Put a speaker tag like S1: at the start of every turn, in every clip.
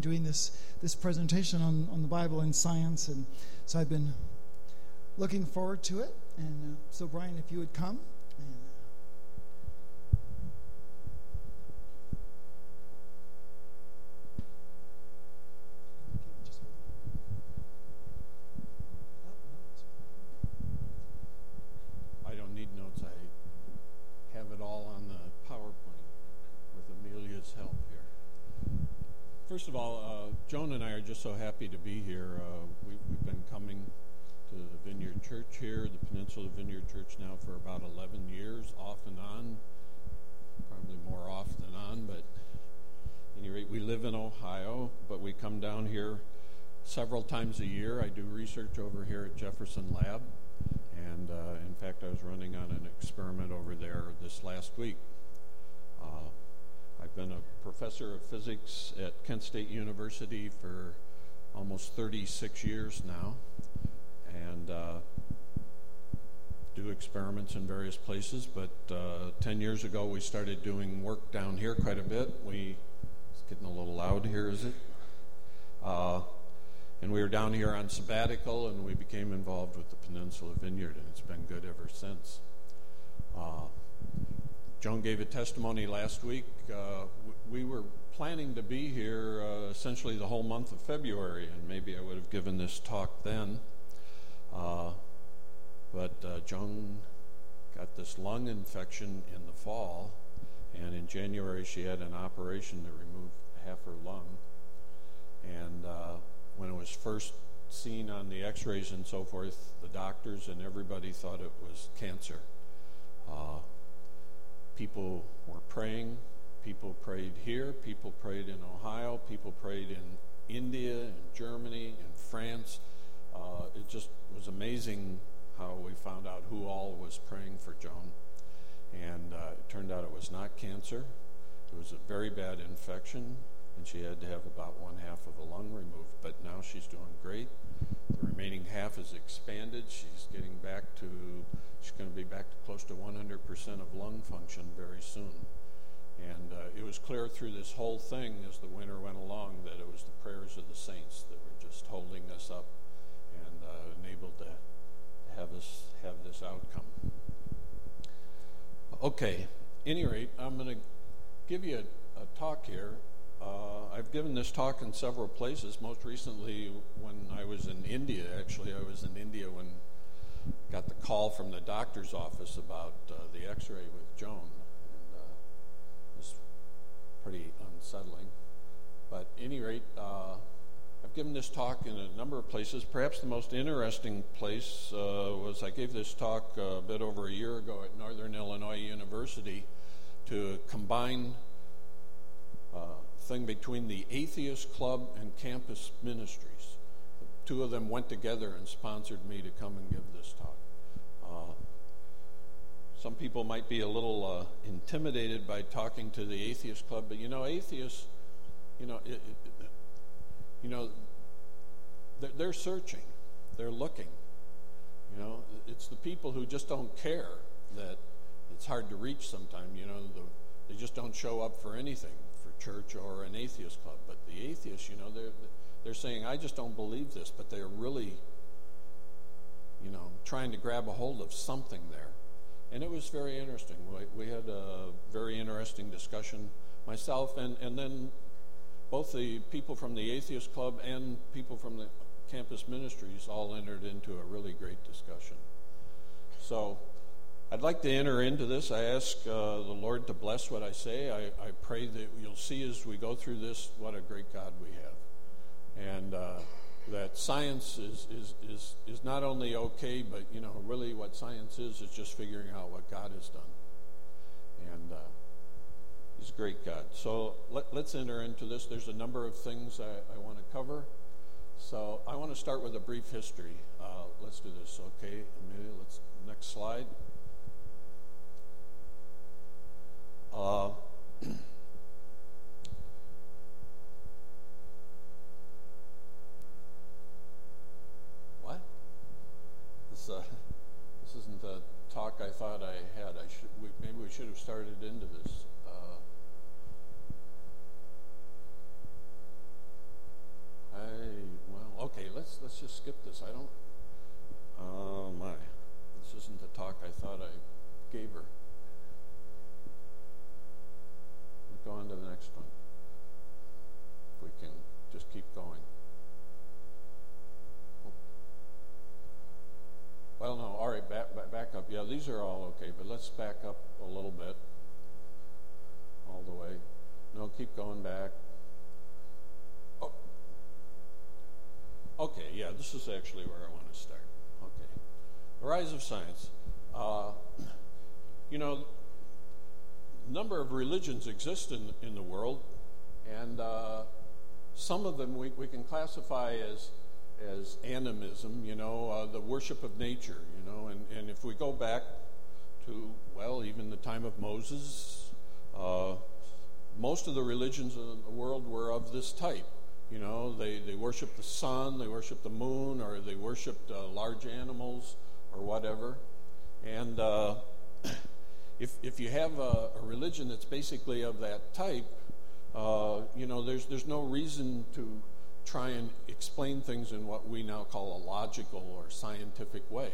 S1: doing this presentation on the Bible and science, and so I've been looking forward to it. And so, Brian, if you would come.
S2: I don't need notes. I have it all on the PowerPoint with Amelia's help here. First of all, Joan and I are just so happy to be here. We've been coming to the Vineyard Church here, the Peninsula Vineyard Church now for about 11 years, off and on, probably more off than on, but at any rate, we live in Ohio, but we come down here several times a year. I do research over here at Jefferson Lab, and in fact, I was running on an experiment over there this last week. I've been a professor of physics at Kent State University for almost 36 years now, and do experiments in various places, but 10 years ago we started doing work down here quite a bit. It's getting a little loud here, is it? And we were down here on sabbatical, and we became involved with the Peninsula Vineyard, and it's been good ever since. Joan gave a testimony last week. We were planning to be here essentially the whole month of February, and maybe I would have given this talk then. But Joan got this lung infection in the fall, and in January she had an operation to remove half her lung. And when it was first seen on the x-rays and so forth, the doctors and everybody thought it was cancer. People were praying. People prayed here. People prayed in Ohio. People prayed in India and Germany and France. It just was amazing how we found out who all was praying for Joan. And it turned out it was not cancer. It was a very bad infection, and she had to have about one half of a lung removed. But now she's doing great. The remaining half is expanded. She's going to be back to close to 100% of lung function very soon. And it was clear through this whole thing as the winter went along that it was the prayers of the saints that were just holding us up and enabled to have this outcome. Okay, at any rate, I'm going to give you a talk here. I've given this talk in several places. Most recently, when I was in India, actually, I was in India when I got the call from the doctor's office about the x-ray with Joan. And it was pretty unsettling. But at any rate, I've given this talk in a number of places. Perhaps the most interesting place was I gave this talk a bit over a year ago at Northern Illinois University to combine thing between the Atheist Club and Campus Ministries. The two of them went together and sponsored me to come and give this talk. Some people might be a little intimidated by talking to the Atheist Club, but atheists, they're searching, they're looking. It's the people who just don't care that it's hard to reach sometimes. They just don't show up for anything, for church or an atheist club. But the atheists, they're saying, I just don't believe this, but they're really, trying to grab a hold of something there. And it was very interesting. We had a very interesting discussion, myself and then both the people from the Atheist Club and people from the Campus Ministries all entered into a really great discussion. So I'd like to enter into this. I ask the Lord to bless what I say. I pray that you'll see as we go through this what a great God we have. And that science is not only okay, but, really what science is just figuring out what God has done. And He's a great God. So let's enter into this. There's a number of things I want to cover. So I want to start with a brief history. Let's do this, okay? Amelia, next slide. What? This isn't the talk I thought I had. Maybe we should have started into this. let's just skip this. Oh my, this isn't the talk I thought I gave her. Let's go on to the next one. If we can just keep going. Well, no, all right, back up. Yeah, these are all okay, but let's back up a little bit. All the way. No, keep going back. Oh. Okay, yeah, this is actually where I want to start. Okay. The rise of science. You know, a number of religions exist in the world, and some of them we can classify as animism, you know, the worship of nature, you know, and if we go back to, well, even the time of Moses, most of the religions in the world were of this type. You know, they worshiped the sun, they worshiped the moon, or they worshiped large animals or whatever. And if you have a religion that's basically of that type, you know, there's no reason to try and explain things in what we now call a logical or scientific way.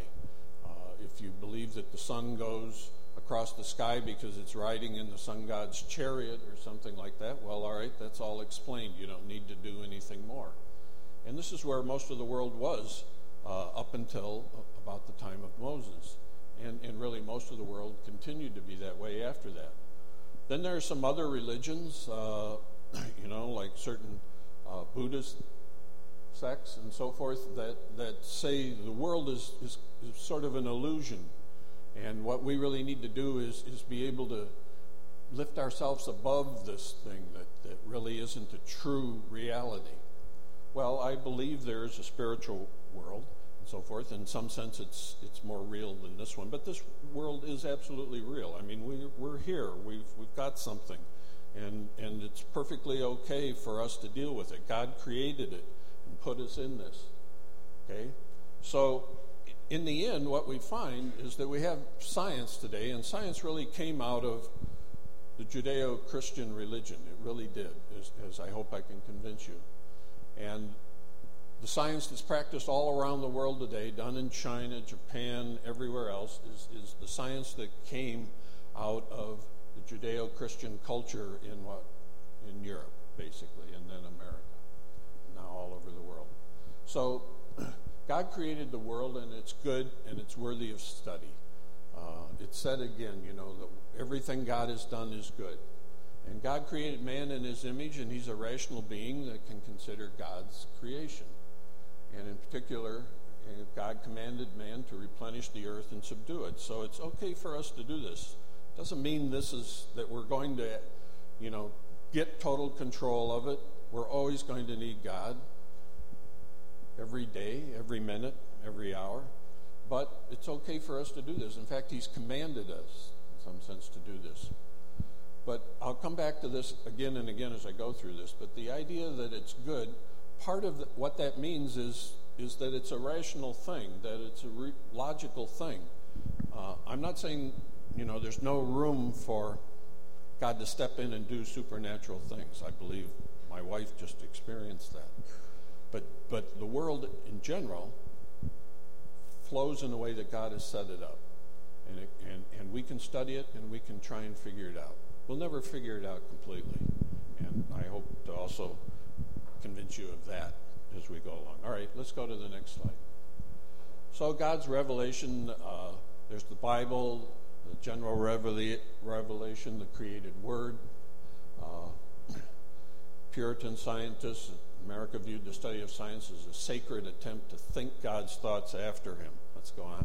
S2: If you believe that the sun goes across the sky because it's riding in the sun god's chariot or something like that, well, all right, that's all explained. You don't need to do anything more. And this is where most of the world was up until about the time of Moses. And really most of the world continued to be that way after that. Then there are some other religions, you know, like certain Buddhist sects and so forth that say the world is sort of an illusion, and what we really need to do is be able to lift ourselves above this thing that really isn't a true reality. Well, I believe there is a spiritual world and so forth. In some sense, it's more real than this one, but this world is absolutely real. I mean, we're here. We've got something. And it's perfectly okay for us to deal with it. God created it and put us in this. Okay? So, in the end, what we find is that we have science today, and science really came out of the Judeo-Christian religion. It really did, as I hope I can convince you. And the science that's practiced all around the world today, done in China, Japan, everywhere else, is the science that came out of the Judeo-Christian culture in Europe, basically, and then America, and now all over the world. So God created the world, and it's good, and it's worthy of study. It's said again, you know, that everything God has done is good. And God created man in his image, and he's a rational being that can consider God's creation. And in particular, God commanded man to replenish the earth and subdue it. So it's okay for us to do this. Doesn't mean that we're going to, you know, get total control of it. We're always going to need God every day, every minute, every hour. But it's okay for us to do this. In fact, he's commanded us, in some sense, to do this. But I'll come back to this again and again as I go through this. But the idea that it's good, part of what that means is that it's a rational thing, that it's a logical thing. I'm not saying, you know, there's no room for God to step in and do supernatural things. I believe my wife just experienced that. But the world in general flows in the way that God has set it up. And we can study it and we can try and figure it out. We'll never figure it out completely. And I hope to also convince you of that as we go along. All right, let's go to the next slide. So God's revelation, there's the Bible, the general revelation, the created word. Puritan scientists in America viewed the study of science as a sacred attempt to think God's thoughts after him. Let's go on.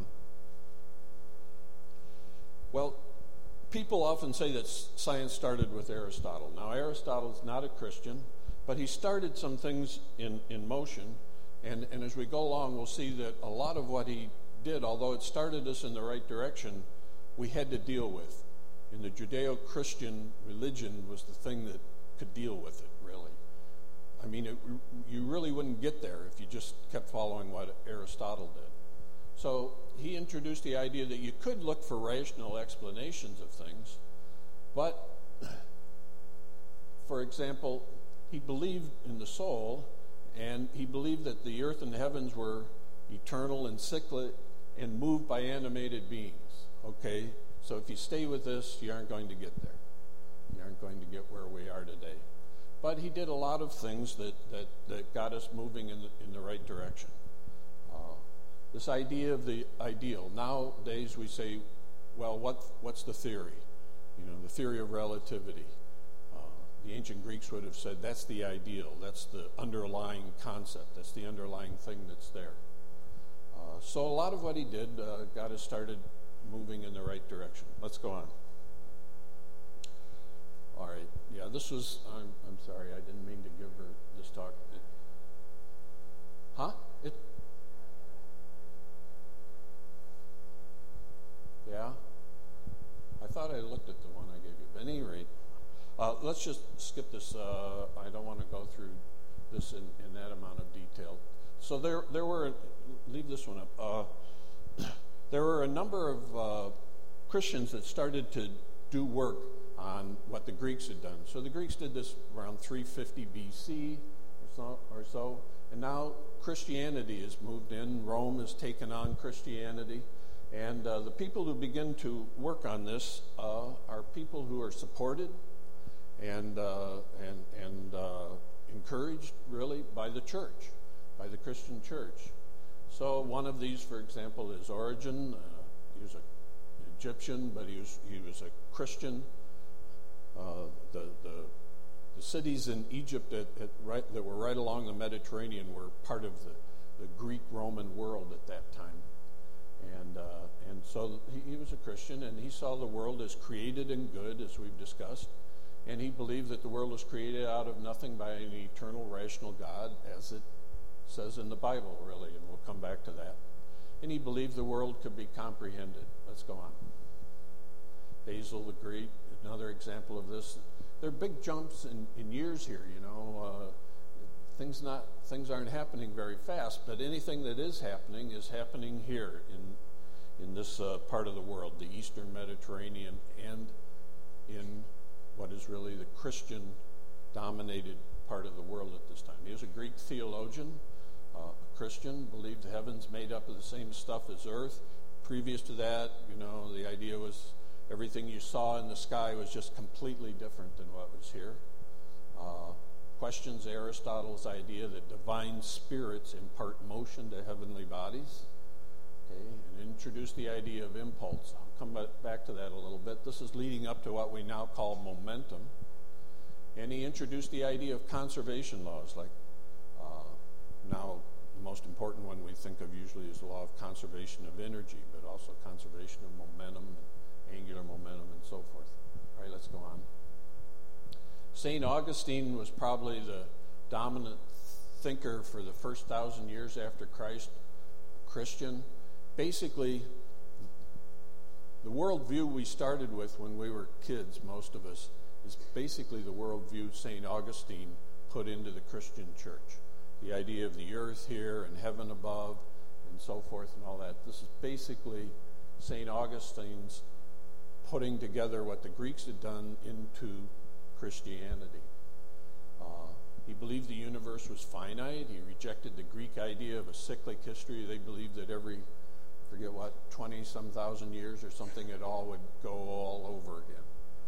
S2: Well, people often say that science started with Aristotle. Now, Aristotle's not a Christian, but he started some things in motion. And as we go along, we'll see that a lot of what he did, although it started us in the right direction, we had to deal with. And the Judeo-Christian religion was the thing that could deal with it, really. I mean, you really wouldn't get there if you just kept following what Aristotle did. So he introduced the idea that you could look for rational explanations of things, but, for example, he believed in the soul, And he believed that the earth and the heavens were eternal and cyclic and moved by animated beings. Okay? So if you stay with this, you aren't going to get there. You aren't going to get where we are today. But he did a lot of things that got us moving in the right direction. This idea of the ideal. Nowadays we say, well, what's the theory? The theory of relativity. The ancient Greeks would have said that's the ideal. That's the underlying concept. That's the underlying thing that's there. So a lot of what he did got us started moving in the right direction. Let's go on. All right. Yeah, this was, I'm sorry, I didn't mean to give her this talk. Yeah? I thought I looked at the one I gave you. But at any rate, let's just skip this. I don't want to go through this in that amount of detail. So there were, leave this one up. There were a number of Christians that started to do work on what the Greeks had done. So the Greeks did this around 350 BC or so, and now Christianity has moved in. Rome has taken on Christianity, and the people who begin to work on this are people who are supported and encouraged, really, by the church, by the Christian church. So one of these, for example, is Origen. He was an Egyptian, but he was a Christian. The cities in Egypt that were right along the Mediterranean were part of the Greek-Roman world at that time. And so he was a Christian, and he saw the world as created and good, as we've discussed. And he believed that the world was created out of nothing by an eternal, rational God, as it says in the Bible, really, and we'll come back to that. And he believed the world could be comprehended. Let's go on. Basil the Great, another example of this. There are big jumps in years here, Things aren't happening very fast, but anything that is happening here in this part of the world, the Eastern Mediterranean, and in what is really the Christian-dominated part of the world at this time. He was a Greek theologian, a Christian, believed the heavens made up of the same stuff as earth. Previous to that, the idea was everything you saw in the sky was just completely different than what was here. Questions Aristotle's idea that divine spirits impart motion to heavenly bodies. Okay, and introduced the idea of impulse. I'll come back to that a little bit. This is leading up to what we now call momentum. And he introduced the idea of conservation laws, like now the most important one we think of usually is the law of conservation of energy, but also conservation of momentum and angular momentum and so forth. All right, let's go on. St. Augustine was probably the dominant thinker for the first 1,000 years after Christ, a Christian. Basically, the worldview we started with when we were kids, most of us, is basically the worldview St. Augustine put into the Christian church. The idea of the earth here and heaven above and so forth and all that. This is basically St. Augustine's putting together what the Greeks had done into Christianity. He believed the universe was finite. He rejected the Greek idea of a cyclic history. They believed that every, 20-some thousand years or something, it all would go all over again.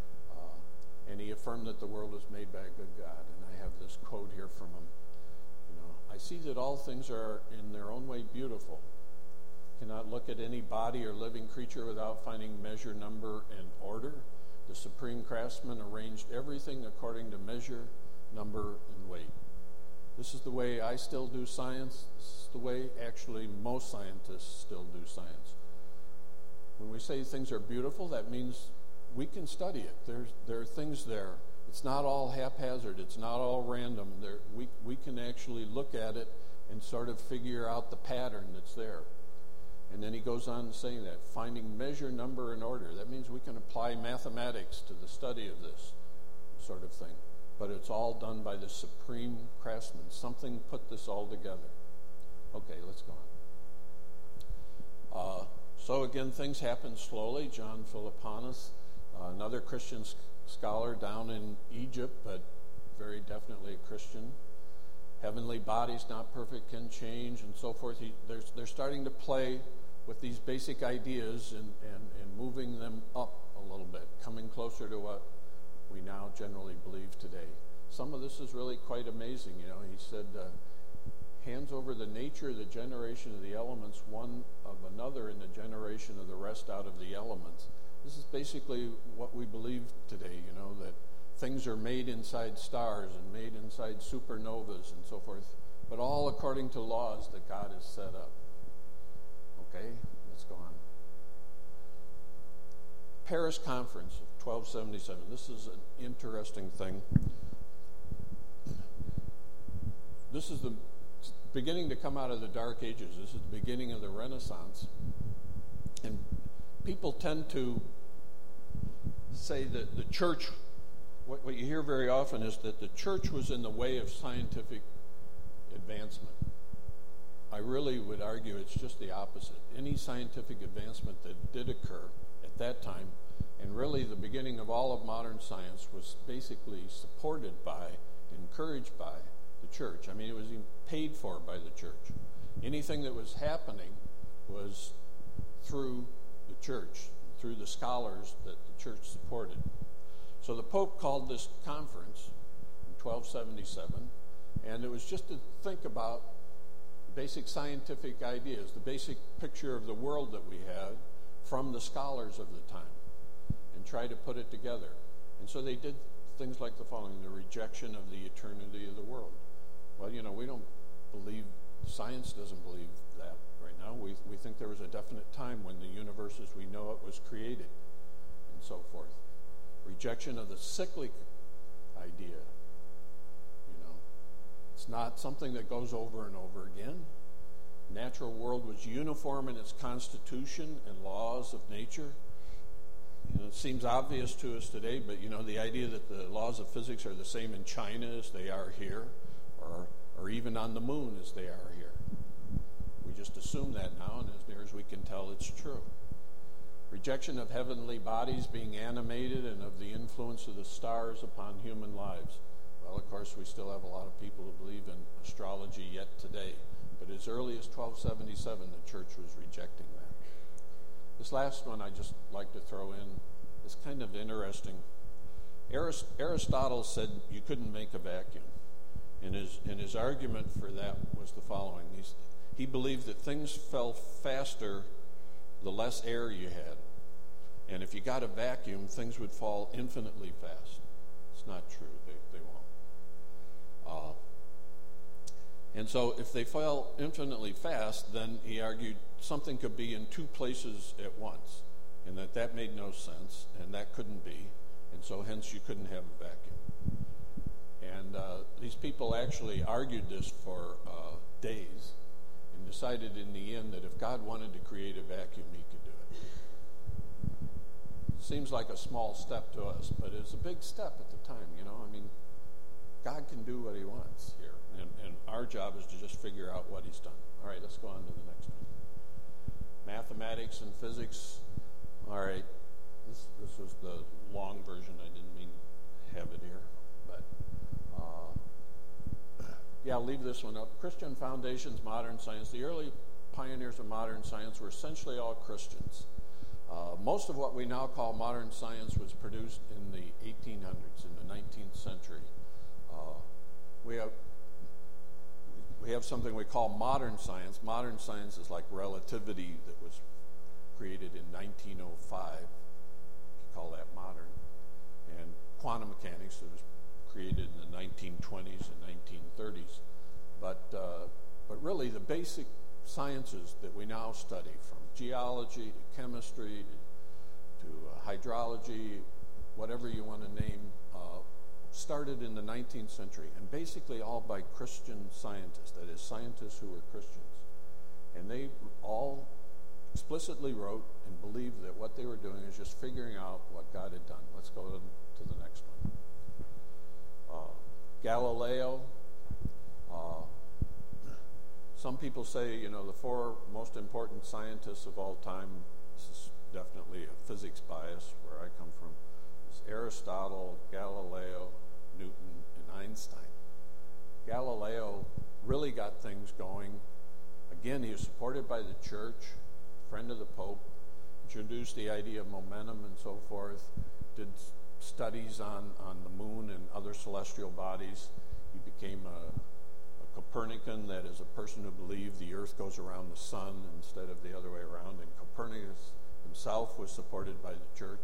S2: And he affirmed that the world was made by a good God. And I have this quote here from him. I see that all things are in their own way beautiful. Cannot look at any body or living creature without finding measure, number, and order. The supreme craftsman arranged everything according to measure, number, and weight. This is the way I still do science. This is the way actually most scientists still do science. When we say things are beautiful, that means we can study it. There are things there. It's not all haphazard. It's not all random. We can actually look at it and sort of figure out the pattern that's there. And then he goes on saying that, finding measure, number, and order. That means we can apply mathematics to the study of this sort of thing. But it's all done by the supreme craftsman. Something put this all together. Okay, let's go on. So again, things happen slowly. John Philoponus, another Christian scholar down in Egypt, but very definitely a Christian. heavenly bodies not perfect can change, and so forth. They're starting to play with these basic ideas and moving them up a little bit, coming closer to what we now generally believe today. Some of this is really quite amazing. He said, hands over the nature, the generation of the elements, one of another, and the generation of the rest out of the elements. This is basically what we believe today, that things are made inside stars and made inside supernovas and so forth, but all according to laws that God has set up. Okay, let's go on. Paris Conference of 1277. This is an interesting thing. This is the beginning to come out of the Dark Ages. This is the beginning of the Renaissance. And people tend to say that the church, what you hear very often is that the church was in the way of scientific advancement. I really would argue it's just the opposite. Any scientific advancement that did occur at that time, and really the beginning of all of modern science, was basically supported by, encouraged by the church. I mean, it was even paid for by the church. Anything that was happening was through the church, through the scholars that the church supported. So the Pope called this conference in 1277, and it was just to think about basic scientific ideas, the basic picture of the world that we had from the scholars of the time, and try to put it together. And so they did things like the following: the rejection of the eternity of the world. Well, we don't believe, science doesn't believe that right now. We think there was a definite time when the universe as we know it was created, and so forth. Rejection of the cyclic idea. It's not something that goes over and over again. Natural world was uniform in its constitution and laws of nature. It seems obvious to us today, but the idea that the laws of physics are the same in China as they are here, or even on the moon as they are here. We just assume that now, and as near as we can tell, it's true. Rejection of heavenly bodies being animated and of the influence of the stars upon human lives. Well, of course, we still have a lot of people who believe in astrology yet today, but as early as 1277, the church was rejecting that. This last one I just like to throw in is kind of interesting. Aristotle said you couldn't make a vacuum. And his argument for that was the following. He believed that things fell faster the less air you had. And if you got a vacuum, things would fall infinitely fast. It's not true. They won't. And so if they fell infinitely fast, then he argued something could be in two places at once, and that made no sense, and that couldn't be. And so hence you couldn't have a vacuum. And these people actually argued this for days and decided in the end that if God wanted to create a vacuum, he could do it. Seems like a small step to us, but it's a big step at the time, God can do what he wants here. And our job is to just figure out what he's done. All right, let's go on to the next one. Mathematics and physics. All right, this was the long version. I didn't mean to have it here. Yeah, I'll leave this one up. Christian foundations, modern science. The early pioneers of modern science were essentially all Christians. Most of what we now call modern science was produced in the 1800s, in the 19th century. We have something we call modern science. Modern science is like relativity that was created in 1905. You call that modern. And quantum mechanics that was created in the 1920s and 1930s. But really the basic sciences that we now study, from geology to chemistry to hydrology, whatever you want to name, started in the 19th century, and basically all by Christian scientists, that is, scientists who were Christians. And they all explicitly wrote and believed that what they were doing is just figuring out what God had done. Let's go to the next one. Galileo. Some people say, the four most important scientists of all time, this is definitely a physics bias where I come from, is Aristotle, Galileo, Newton, and Einstein. Galileo really got things going. Again, he was supported by the church, friend of the Pope, introduced the idea of momentum and so forth, did studies on the moon and other celestial bodies. He became a Copernican, that is a person who believed the earth goes around the sun instead of the other way around, and Copernicus himself was supported by the church.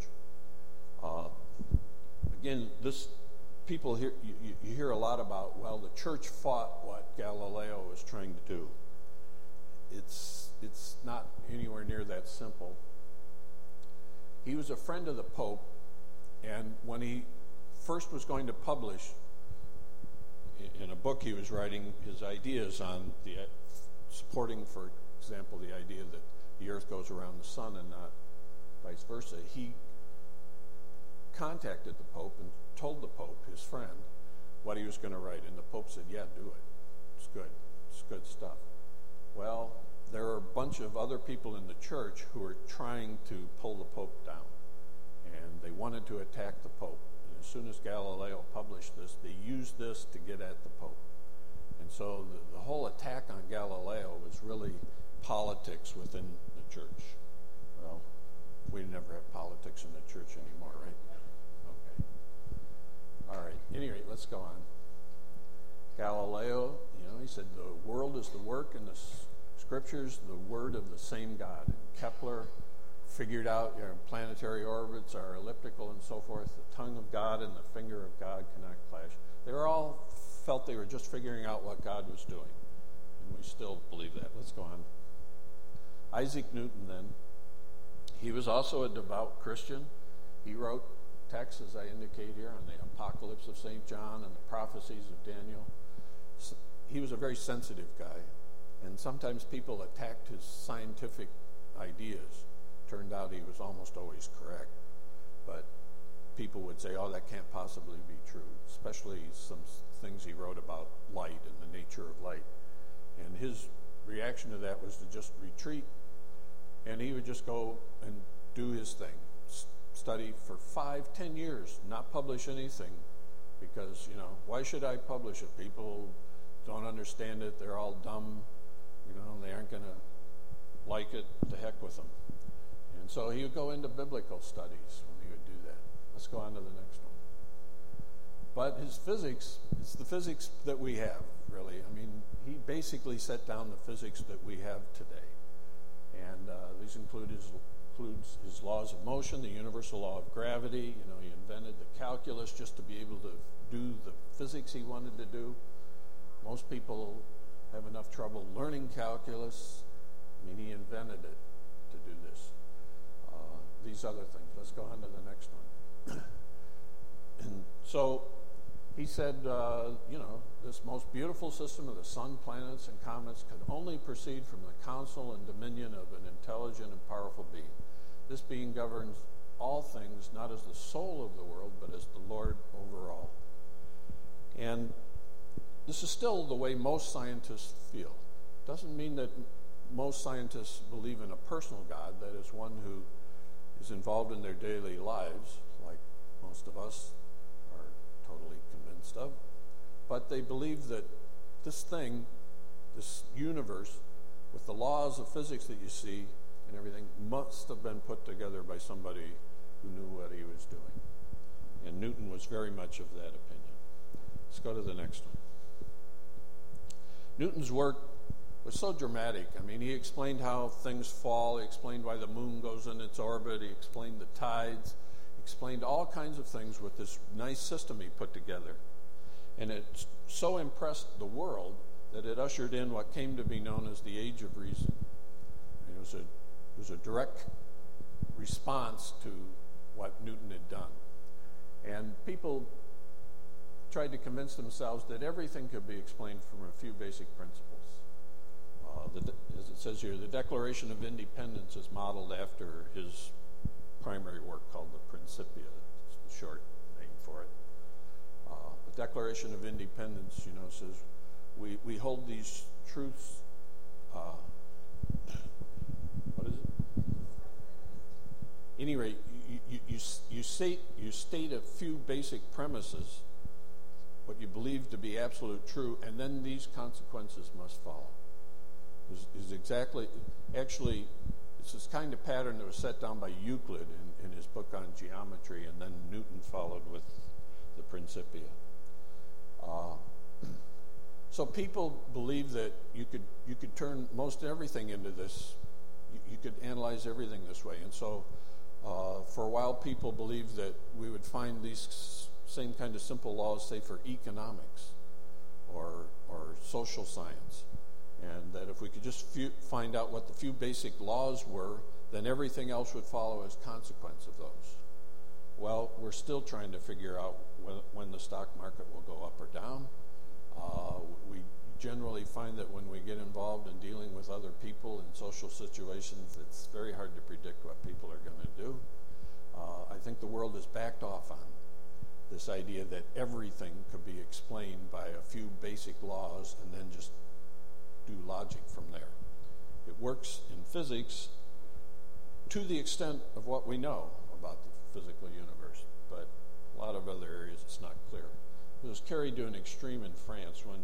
S2: Again, this people here, you hear a lot about, well, the church fought what Galileo was trying to do. It's not anywhere near that simple. He was a friend of the Pope, and when he first was going to publish in a book he was writing his ideas on supporting, for example, the idea that the earth goes around the sun and not vice versa, he contacted the Pope and told the Pope, his friend, what he was going to write. And the Pope said, yeah, do it. It's good. It's good stuff. Well, there are a bunch of other people in the church who are trying to pull the Pope down. And they wanted to attack the Pope. And as soon as Galileo published this, they used this to get at the Pope. And so the whole attack on Galileo was really politics within the church. Well, we never have politics in the church anymore, right? All right, at any rate, let's go on. Galileo, he said the world is the work and the scriptures, the word of the same God. And Kepler figured out planetary orbits are elliptical and so forth. The tongue of God and the finger of God cannot clash. They were all felt they were just figuring out what God was doing. And we still believe that. Let's go on. Isaac Newton then, he was also a devout Christian. He wrote texts, as I indicate here, on the Apocalypse of St. John and the prophecies of Daniel. He was a very sensitive guy, and sometimes people attacked his scientific ideas. Turned out he was almost always correct, but people would say, oh, that can't possibly be true, especially some things he wrote about light and the nature of light. And his reaction to that was to just retreat, and he would just go and do his thing. Study for 5-10 years, not publish anything, because why should I publish it? People don't understand it. They're all dumb. They aren't going to like it. To heck with them. And so he would go into biblical studies when he would do that. Let's go on to the next one. But his physics, it's the physics that we have, really. I mean, he basically set down the physics that we have today, and these includes his laws of motion, the universal law of gravity. He invented the calculus just to be able to do the physics he wanted to do. Most people have enough trouble learning calculus. I mean, he invented it to do this. These other things. Let's go on to the next one. And so he said, this most beautiful system of the sun, planets, and comets could only proceed from the counsel and dominion of an intelligent and powerful being. This being governs all things, not as the soul of the world, but as the Lord over all. And this is still the way most scientists feel. Doesn't mean that most scientists believe in a personal God, that is one who is involved in their daily lives, like most of us are totally convinced of. But they believe that this thing, this universe, with the laws of physics that you see and everything, must have been put together by somebody who knew what he was doing. And Newton was very much of that opinion. Let's go to the next one. Newton's work was so dramatic. I mean, he explained how things fall. He explained why the moon goes in its orbit. He explained the tides. He explained all kinds of things with this nice system he put together. And it so impressed the world that it ushered in what came to be known as the Age of Reason. It was a direct response to what Newton had done. And people tried to convince themselves that everything could be explained from a few basic principles. As it says here, the Declaration of Independence is modeled after his primary work called the Principia. It's the short name for it. The Declaration of Independence, says we hold these truths. What is it? At any rate, you state a few basic premises what you believe to be absolute true, and then these consequences must follow. Is exactly, actually, it's this kind of pattern that was set down by Euclid in his book on geometry, and then Newton followed with the Principia. So people believe that you could turn most everything into this. You could analyze everything this way, and so for a while, people believed that we would find these same kind of simple laws, say for economics or social science, and that if we could just find out what the few basic laws were, then everything else would follow as consequence of those. Well, we're still trying to figure out when the stock market will go up or down. We generally find that when we get involved in dealing with other people in social situations, it's very hard to predict what people are going to do. I think the world has backed off on this idea that everything could be explained by a few basic laws and then just do logic from there. It works in physics to the extent of what we know about the physical universe, but a lot of other areas it's not clear. It was carried to an extreme in France when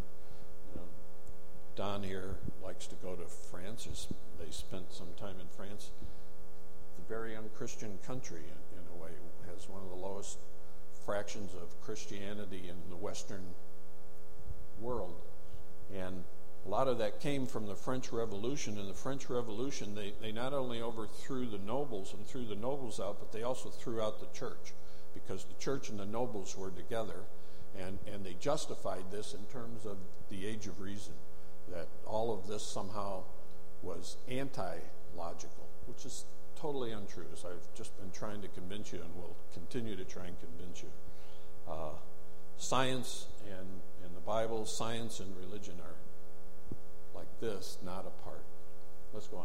S2: Don here likes to go to France. They spent some time in France. It's a very unchristian country in a way. It has one of the lowest fractions of Christianity in the Western world. And a lot of that came from the French Revolution. In the French Revolution, they not only overthrew the nobles and threw the nobles out, but they also threw out the church, because the church and the nobles were together. And they justified this in terms of the Age of Reason, that all of this somehow was anti-logical, which is totally untrue, as I've just been trying to convince you and will continue to try and convince you. Science and the Bible, science and religion are like this, not apart. Let's go on.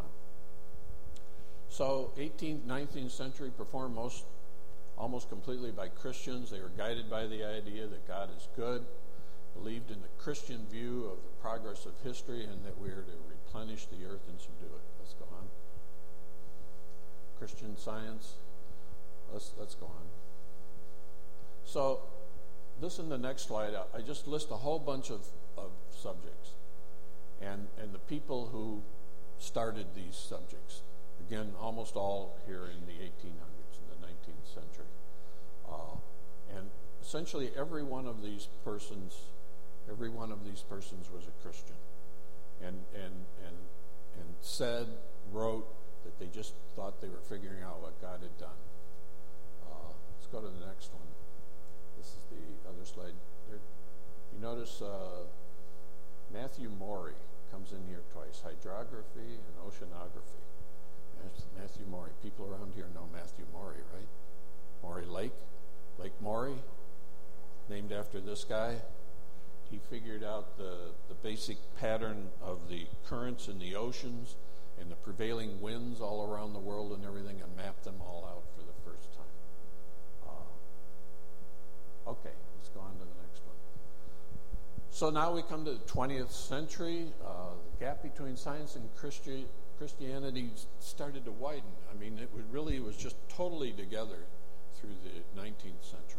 S2: So 18th, 19th century performed almost completely by Christians. They were guided by the idea that God is good, believed in the Christian view of the progress of history, and that we are to replenish the earth and subdue it. Let's go on. Christian Science. Let's go on. So this in the next slide, I just list a whole bunch of subjects and the people who started these subjects. Again, almost all here in the 1800s, in the 19th century. And essentially every one of these persons was a Christian, and said, wrote that they just thought they were figuring out what God had done. Let's go to the next one. This is the other slide. You notice Matthew Maury comes in here twice, hydrography and oceanography. Matthew Maury. People around here know Matthew Maury, right? Maury Lake. Lake Maury, named after this guy. He figured out the basic pattern of the currents in the oceans and the prevailing winds all around the world and everything, and mapped them all out for the first time. Okay, let's go on to the next one. So now we come to the 20th century. The gap between science and Christianity started to widen. I mean, it was just totally together through the 19th century.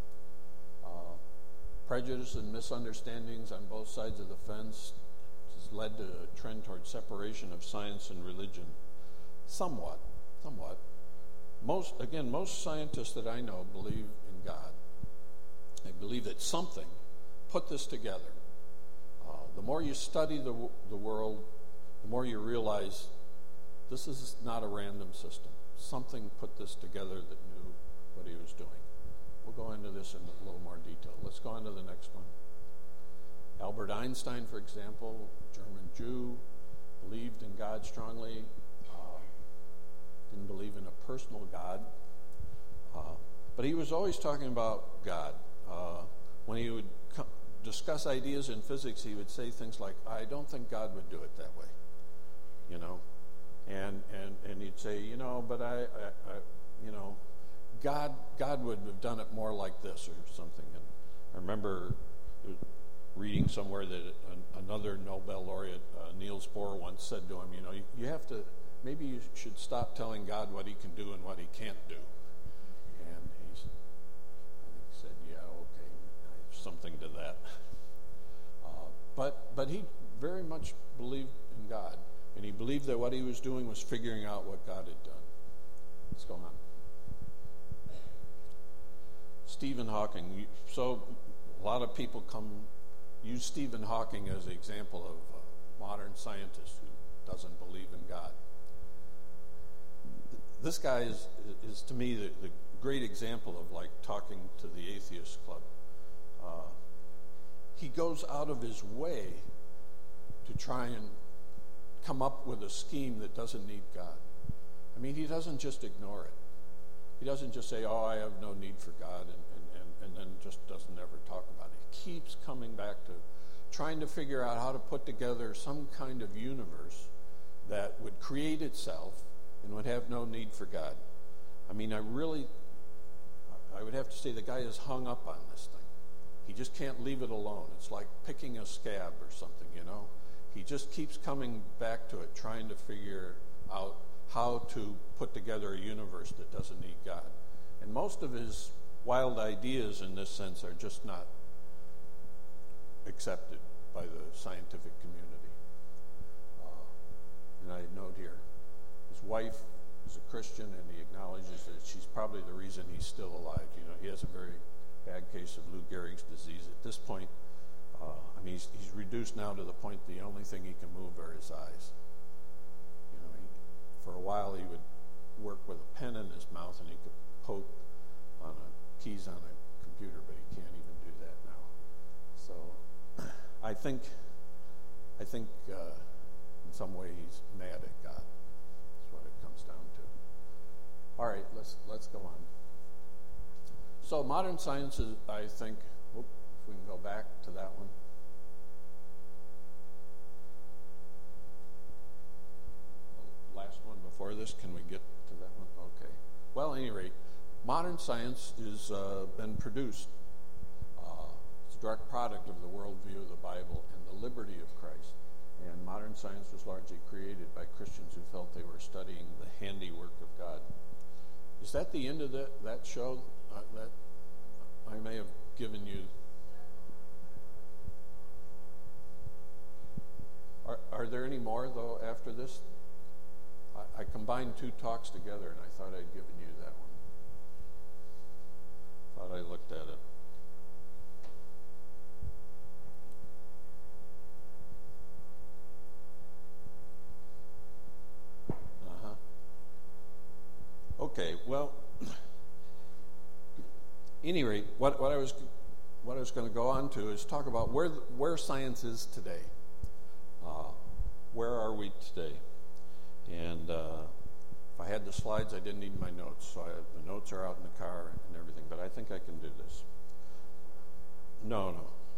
S2: Prejudice and misunderstandings on both sides of the fence has led to a trend toward separation of science and religion. Somewhat. Most scientists that I know believe in God. They believe that something put this together. The more you study the world, the more you realize this is not a random system. Something put this together that knew what he was doing. We'll go into this in a little more detail. Let's go on to the next one. Albert Einstein, for example, German Jew, believed in God strongly, didn't believe in a personal God, but he was always talking about God. When he would discuss ideas in physics, he would say things like, I don't think God would do it that way, and he'd say, but I God would have done it more like this or something. And I remember reading somewhere that another Nobel laureate, Niels Bohr, once said to him, you have to, maybe you should stop telling God what he can do and what he can't do. And I think he said, yeah, okay, something to that. But he very much believed in God, and he believed that what he was doing was figuring out what God had done. What's going on? Stephen Hawking. So a lot of people use Stephen Hawking as an example of a modern scientist who doesn't believe in God. This guy is to me the great example of like talking to the atheist club. He goes out of his way to try and come up with a scheme that doesn't need God. I mean, he doesn't just ignore it. He doesn't just say, oh, I have no need for God, and then just doesn't ever talk about it. He keeps coming back to trying to figure out how to put together some kind of universe that would create itself and would have no need for God. I mean, I would have to say the guy is hung up on this thing. He just can't leave it alone. It's like picking a scab or something, you know. He just keeps coming back to it, trying to figure out how to put together a universe that doesn't need God. And most of his wild ideas in this sense are just not accepted by the scientific community. And I note here, his wife is a Christian, and he acknowledges that she's probably the reason he's still alive. You know, he has a very bad case of Lou Gehrig's disease. At this point, I mean, he's reduced now to the point the only thing he can move are his eyes. You know, for a while he would work with a pen in his mouth, and he could poke on keys on a computer, but he can't even do that now. So I think in some way he's mad at God. That's what it comes down to. All right, let's go on. So modern science is, I think, if we can go back to that one. The last one before this, can we get to that one? Okay. Well, at any rate, modern science has been produced. It's a direct product of the worldview of the Bible and the liberty of Christ. And modern science was largely created by Christians who felt they were studying the handiwork of God. Is that the end of that show? That I may have given you. Are there any more, though, after this? I combined two talks together, and I thought I'd given you that one. Thought I looked at it. Okay, well, any rate, what I was going to go on to is talk about where science is today. Where are we today? And if I had the slides, I didn't need my notes, so the notes are out in the car and everything. But I think I can do this. No.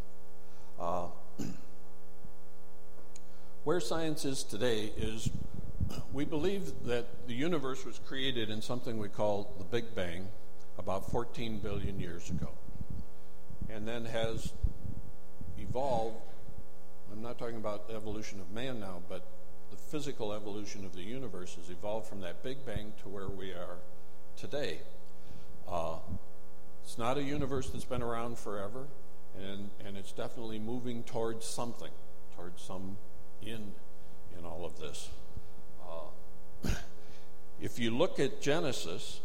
S2: Where science is today is, we believe that the universe was created in something we call the Big Bang about 14 billion years ago, and then has evolved. I'm not talking about the evolution of man now, but the physical evolution of the universe has evolved from that Big Bang to where we are today. It's not a universe that's been around forever, and it's definitely moving towards something, towards some end in all of this. If you look at Genesis,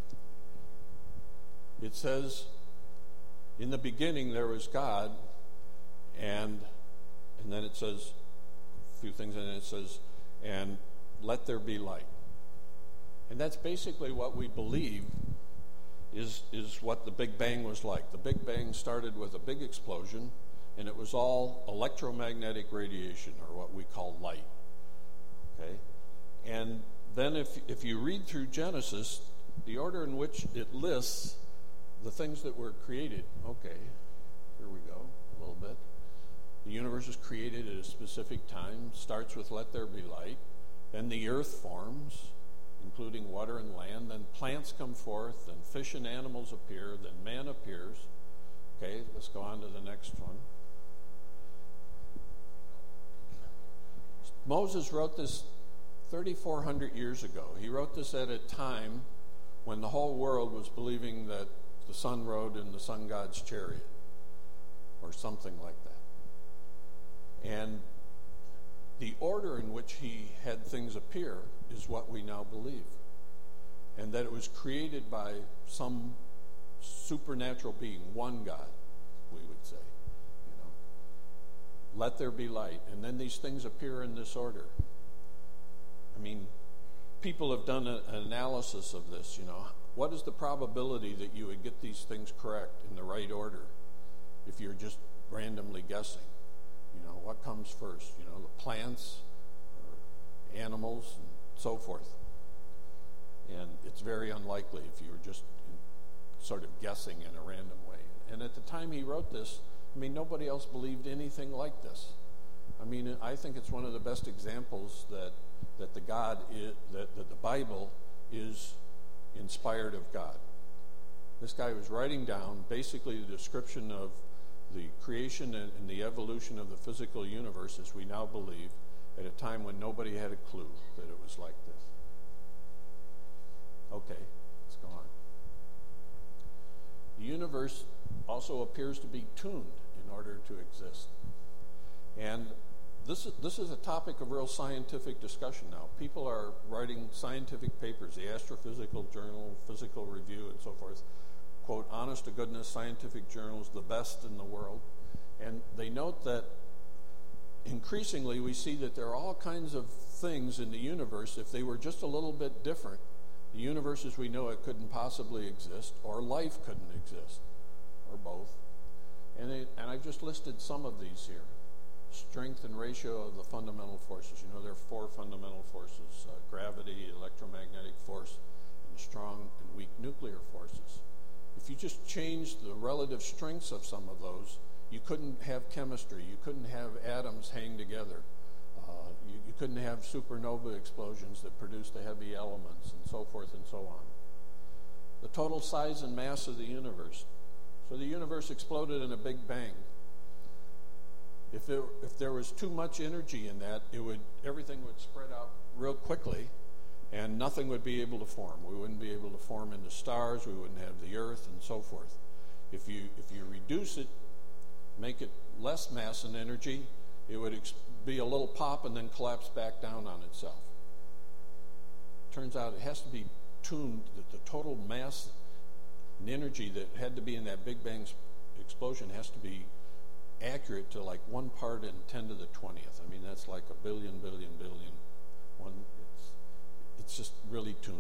S2: it says, in the beginning there was God, and then it says a few things, and it says, and let there be light. And that's basically what we believe is what the Big Bang was like. The Big Bang started with a big explosion, and it was all electromagnetic radiation, or what we call light. Okay? And then if you read through Genesis, the order in which it lists the things that were created, okay, here we go, a little bit. The universe was created at a specific time, starts with let there be light, then the earth forms, including water and land, then plants come forth, then fish and animals appear, then man appears. Okay, let's go on to the next one. Moses wrote this 3,400 years ago. He wrote this at a time when the whole world was believing that the sun rode in the sun god's chariot. or something like that. And the order in which he had things appear is what we now believe. And that it was created by some supernatural being, one God, we would say. Let there be light. And then these things appear in this order. I mean, people have done an analysis of this, What is the probability that you would get these things correct in the right order if you're just randomly guessing? What comes first? The plants or animals and so forth. And it's very unlikely if you were just sort of guessing in a random way. And at the time he wrote this, nobody else believed anything like this. I think it's one of the best examples that the Bible is inspired of God. This guy was writing down basically the description of the creation and the evolution of the physical universe as we now believe at a time when nobody had a clue that it was like this. Okay, let's go on. The universe also appears to be tuned in order to exist. And this is a topic of real scientific discussion now. People are writing scientific papers, the Astrophysical Journal, Physical Review, and so forth, quote, honest to goodness scientific journals, the best in the world. And they note that increasingly we see that there are all kinds of things in the universe. If they were just a little bit different, the universe as we know it couldn't possibly exist, or life couldn't exist, or both. And I've just listed some of these here. Strength and ratio of the fundamental forces. There are four fundamental forces, gravity, electromagnetic force, and strong and weak nuclear forces. If you just changed the relative strengths of some of those, you couldn't have chemistry. You couldn't have atoms hang together. You couldn't have supernova explosions that produce the heavy elements, and so forth and so on. The total size and mass of the universe. So the universe exploded in a big bang. If there was too much energy in that, everything would spread out real quickly, and nothing would be able to form. We wouldn't be able to form into stars. We wouldn't have the Earth, and so forth. If you reduce it, make it less mass and energy, it would be a little pop and then collapse back down on itself. Turns out it has to be tuned that the total mass and energy that had to be in that Big Bang explosion has to be accurate to like 1 part in 10 to the 20th. That's like a billion. It's just really tuned.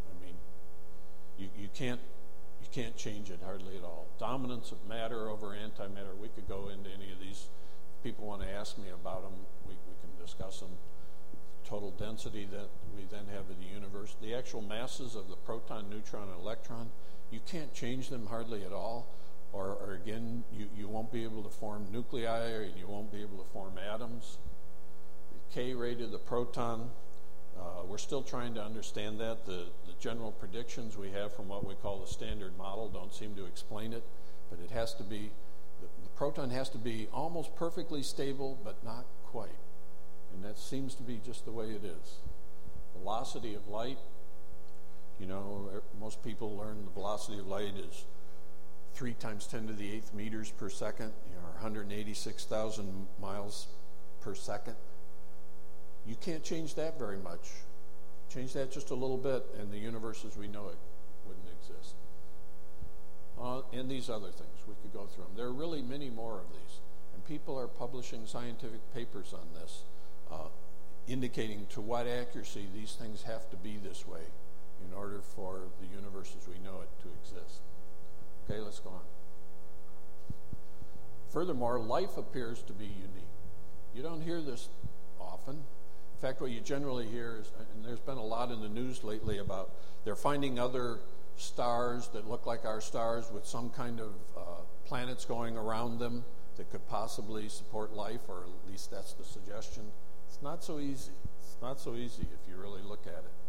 S2: You can't change it hardly at all. Dominance of matter over antimatter. We could go into any of these. If people want to ask me about them, we can discuss them. Total density that we then have in the universe. The actual masses of the proton, neutron, and electron, you can't change them hardly at all. Or again, you won't be able to form nuclei, or you won't be able to form atoms. The K rate of the proton, we're still trying to understand that. The general predictions we have from what we call the standard model don't seem to explain it, but it has to be, the proton has to be almost perfectly stable, but not quite. And that seems to be just the way it is. Velocity of light, most people learn the velocity of light is 3 times 10 to the 8th meters per second, or 186,000 miles per second. You can't change that very much. Change that just a little bit, and the universe as we know it wouldn't exist. And these other things, we could go through them. There are really many more of these, and people are publishing scientific papers on this, indicating to what accuracy these things have to be this way in order for the universe as we know it to exist. Okay, let's go on. Furthermore, life appears to be unique. You don't hear this often. In fact, what you generally hear is, and there's been a lot in the news lately about they're finding other stars that look like our stars with some kind of planets going around them that could possibly support life, or at least that's the suggestion. It's not so easy. It's not so easy if you really look at it.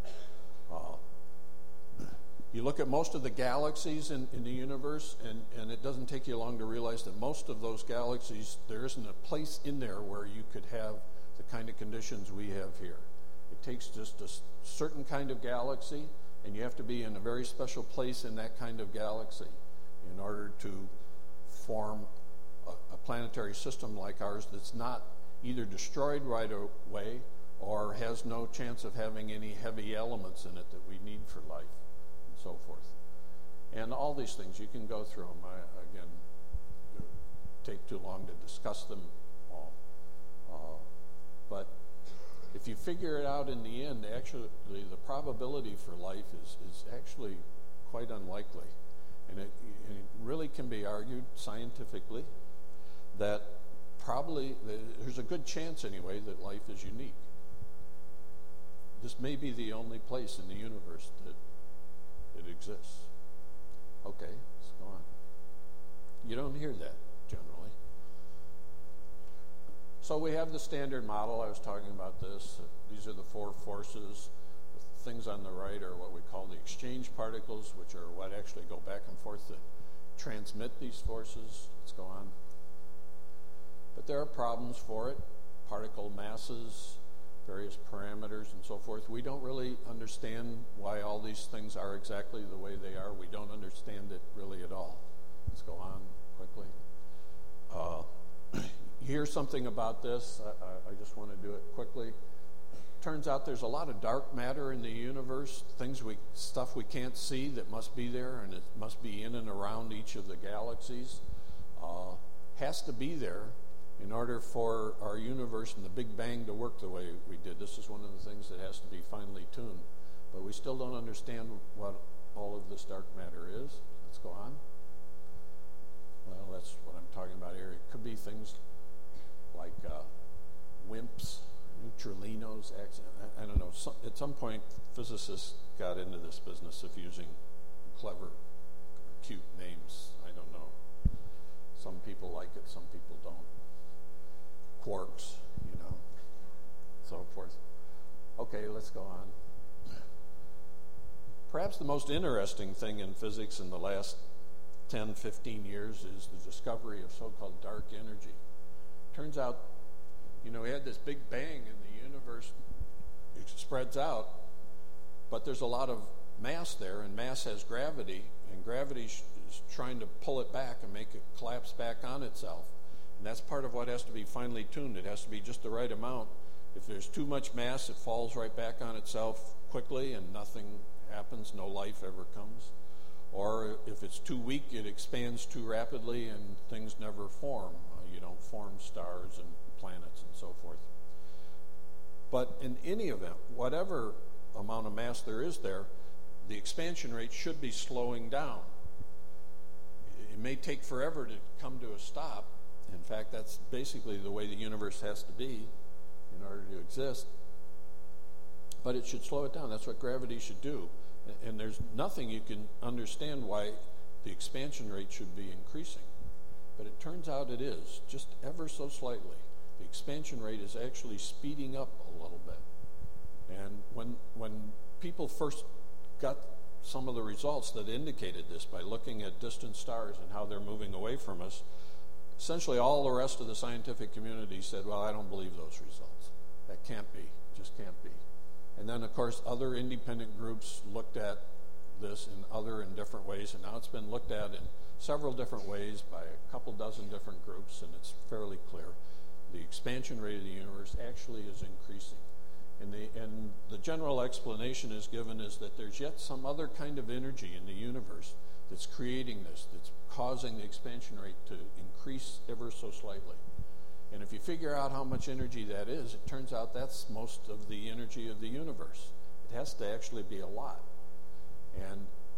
S2: You look at most of the galaxies in the universe, and it doesn't take you long to realize that most of those galaxies, there isn't a place in there where you could have the kind of conditions we have here. It takes just a certain kind of galaxy, and you have to be in a very special place in that kind of galaxy in order to form a planetary system like ours that's not either destroyed right away or has no chance of having any heavy elements in it that we need for life and so forth. And all these things, you can go through them. Again, it would take too long to discuss them all. But if you figure it out in the end, actually the probability for life is actually quite unlikely. And it really can be argued scientifically that probably there's a good chance anyway that life is unique. This may be the only place in the universe that it exists. Okay, let's go on. You don't hear that generally. So we have the standard model. I was talking about this. These are the four forces. The things on the right are what we call the exchange particles, which are what actually go back and forth to transmit these forces. Let's go on. But there are problems for it. Particle masses, various parameters, and so forth. We don't really understand why all these things are exactly the way they are. We don't understand it really at all. Let's go on quickly. You hear something about this. I just want to do it quickly. Turns out there's a lot of dark matter in the universe, stuff we can't see that must be there, and it must be in and around each of the galaxies. Has to be there in order for our universe and the Big Bang to work the way we did. This is one of the things that has to be finely tuned. But we still don't understand what all of this dark matter is. Let's go on. Well, that's what I'm talking about here. It could be things like WIMPs, neutralinos, I don't know. At some point, physicists got into this business of using clever, cute names. I don't know. Some people like it, some people don't. Quarks, so forth. Okay, let's go on. Perhaps the most interesting thing in physics in the last 10, 15 years is the discovery of so-called dark energy. Turns out, we had this big bang and the universe spreads out, but there's a lot of mass there, and mass has gravity, and gravity is trying to pull it back and make it collapse back on itself. And that's part of what has to be finely tuned. It has to be just the right amount. If there's too much mass, it falls right back on itself quickly and nothing happens, no life ever comes. Or if it's too weak, it expands too rapidly and things never form. You don't form stars and planets and so forth. But in any event, whatever amount of mass there is there, the expansion rate should be slowing down. It may take forever to come to a stop. In fact, that's basically the way the universe has to be in order to exist. But it should slow it down. That's what gravity should do. And there's nothing you can understand why the expansion rate should be increasing. But it turns out it is, just ever so slightly. The expansion rate is actually speeding up a little bit. And when people first got some of the results that indicated this by looking at distant stars and how they're moving away from us, essentially all the rest of the scientific community said, well, I don't believe those results. That can't be. It just can't be. And then, of course, other independent groups looked at this in different ways, and now it's been looked at in several different ways by a couple dozen different groups, and it's fairly clear. The expansion rate of the universe actually is increasing. And the general explanation is given is that there's yet some other kind of energy in the universe that's creating this, that's causing the expansion rate to increase ever so slightly. And if you figure out how much energy that is, it turns out that's most of the energy of the universe. It has to actually be a lot. And,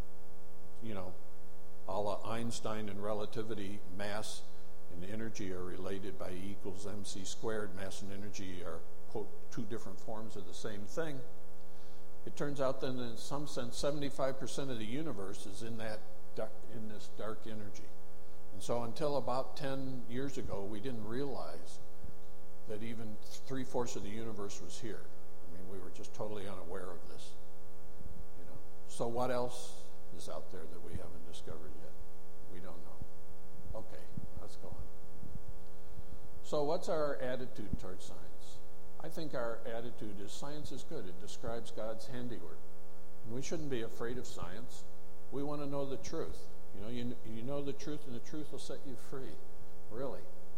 S2: a la Einstein and relativity, mass and energy are related by E equals mc squared. Mass and energy are, quote, two different forms of the same thing. It turns out then, in some sense, 75% of the universe is in this dark energy. And so until about 10 years ago, we didn't realize that even 3/4 of the universe was here. We were just totally unaware of this. So what else is out there that we haven't discovered yet? We don't know. Okay, let's go on. So what's our attitude towards science? I think our attitude is science is good. It describes God's handiwork. And we shouldn't be afraid of science. We want to know the truth. You know the truth, and the truth will set you free. really.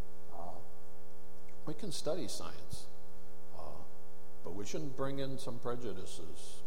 S2: We can study science, but we shouldn't bring in some prejudices,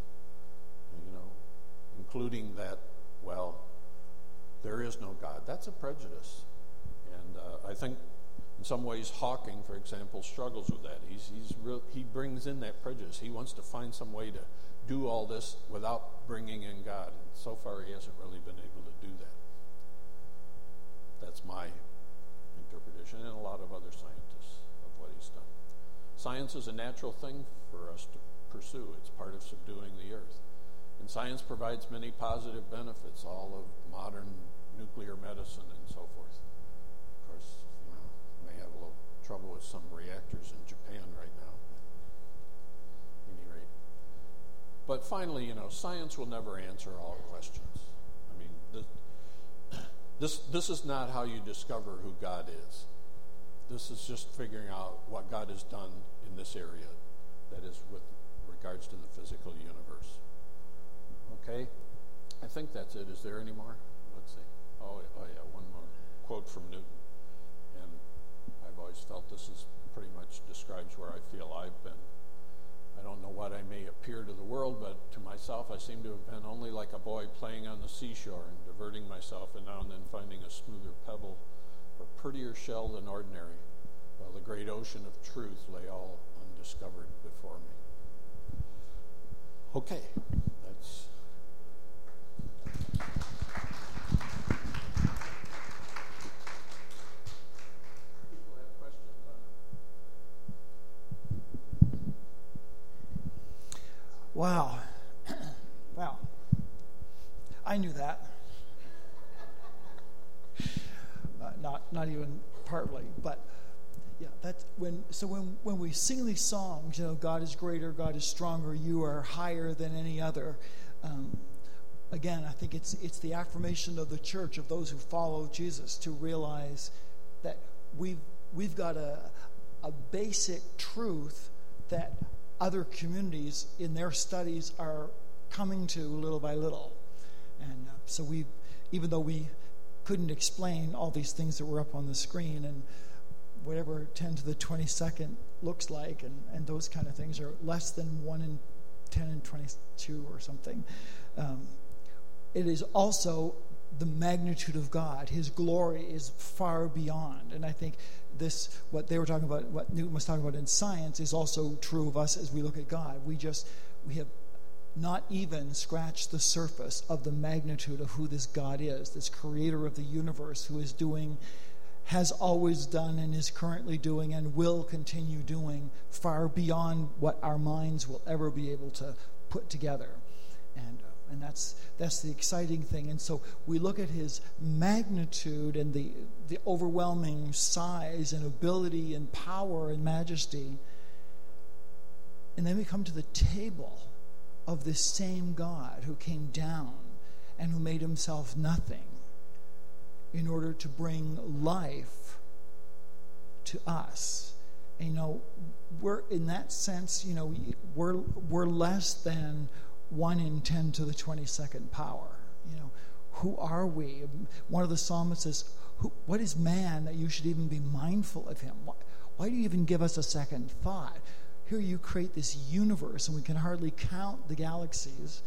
S2: including that, well, there is no God. That's a prejudice. And I think in some ways Hawking, for example, struggles with that. He brings in that prejudice. He wants to find some way to do all this without bringing in God. And so far he hasn't really been able to do that. That's my interpretation, and a lot of other scientists of what he's done. Science is a natural thing for us to pursue. It's part of subduing the earth. And science provides many positive benefits, all of modern nuclear medicine and so forth. Of course, may have a little trouble with some reactors in Japan right now. At any rate. But finally, science will never answer all questions. I mean, this is not how you discover who God is. This is just figuring out what God has done in this area, that is with regards to the physical universe. Okay? I think that's it. Is there any more? Let's see. Oh yeah, one more quote from Newton. And I've always felt this is pretty much describes where I feel I've been. I don't know what I may appear to the world, but to myself I seem to have been only like a boy playing on the seashore and diverting myself and now and then finding a smoother pebble or prettier shell than ordinary, while the great ocean of truth lay all undiscovered before me. Okay, that's...
S1: Wow. Wow. I knew that. Not even partly, but yeah, that's when we sing these songs, God is greater, God is stronger, you are higher than any other. Again, I think it's the affirmation of the church, of those who follow Jesus, to realize that we've got a basic truth that other communities in their studies are coming to little by little. And so even though we couldn't explain all these things that were up on the screen and whatever 10 to the 22nd looks like and those kind of things are less than 1 in 10 and 22 or something, it is also the magnitude of God. His glory is far beyond. And I think what they were talking about, what Newton was talking about in science, is also true of us as we look at God. We have not even scratched the surface of the magnitude of who this God is, this creator of the universe, who has always done and is currently doing and will continue doing far beyond what our minds will ever be able to put together. And that's the exciting thing. And so we look at his magnitude and the overwhelming size and ability and power and majesty. And then we come to the table of this same God who came down and who made himself nothing in order to bring life to us. And, we're, in that sense, we're less than 1 in 10 to the 22nd power. Who are we? One of the psalmists says, what is man that you should even be mindful of him? Why do you even give us a second thought? Here you create this universe, and we can hardly count the galaxies,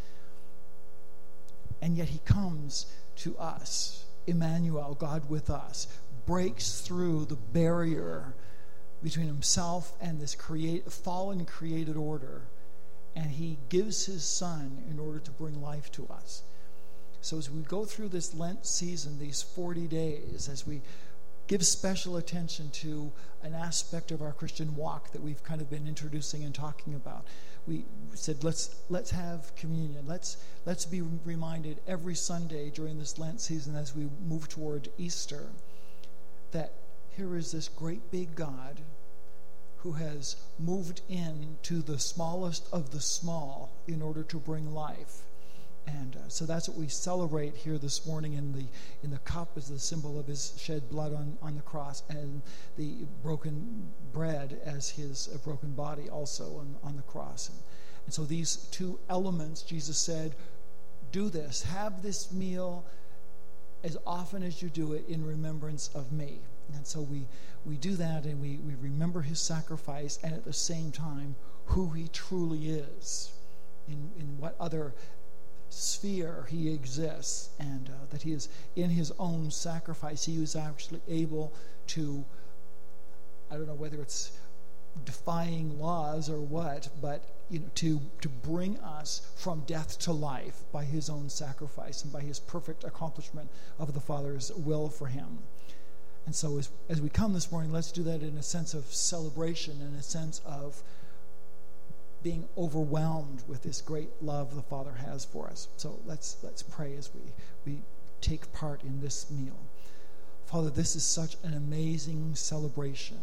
S1: and yet he comes to us. Emmanuel, God with us, breaks through the barrier between himself and this fallen created order, and he gives his son in order to bring life to us. So as we go through this Lent season, these 40 days, as we give special attention to an aspect of our Christian walk that we've kind of been introducing and talking about, we said let's have communion. Let's be reminded every Sunday during this Lent season as we move toward Easter that here is this great big God who has moved into the smallest of the small in order to bring life. And so that's what we celebrate here this morning. In the cup is the symbol of his shed blood on the cross, and the broken bread as his broken body also on the cross. And so these two elements, Jesus said, do this, have this meal as often as you do it in remembrance of me. And so we do that, and we remember his sacrifice, and at the same time, who he truly is, in what other sphere he exists, and that he is in his own sacrifice. He was actually able to, I don't know whether it's defying laws or what, but to bring us from death to life by his own sacrifice and by his perfect accomplishment of the Father's will for him. And so as we come this morning, let's do that in a sense of celebration, in a sense of being overwhelmed with this great love the Father has for us. So let's pray as we take part in this meal. Father, this is such an amazing celebration.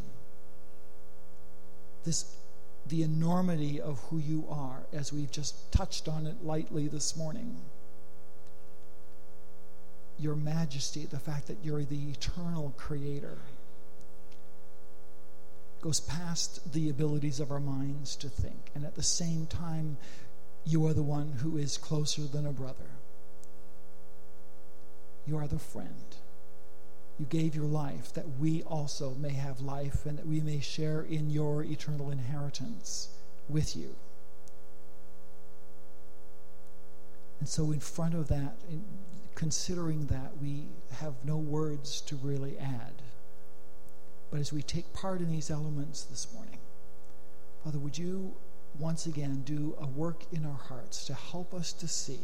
S1: The enormity of who you are, as we've just touched on it lightly this morning. Your majesty, the fact that you're the eternal creator, goes past the abilities of our minds to think. And at the same time, you are the one who is closer than a brother. You are the friend. You gave your life that we also may have life and that we may share in your eternal inheritance with you. And so in front of that, considering that, we have no words to really add. But as we take part in these elements this morning, Father, would you once again do a work in our hearts to help us to see,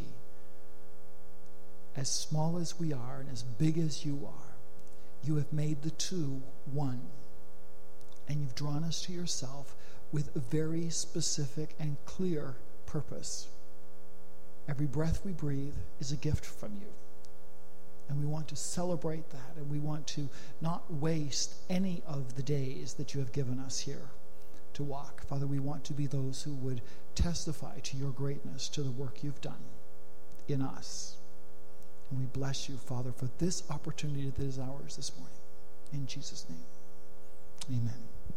S1: as small as we are and as big as you are, you have made the two one. And you've drawn us to yourself with a very specific and clear purpose. Every breath we breathe is a gift from you. And we want to celebrate that, and we want to not waste any of the days that you have given us here to walk. Father, we want to be those who would testify to your greatness, to the work you've done in us. And we bless you, Father, for this opportunity that is ours this morning. In Jesus' name, amen.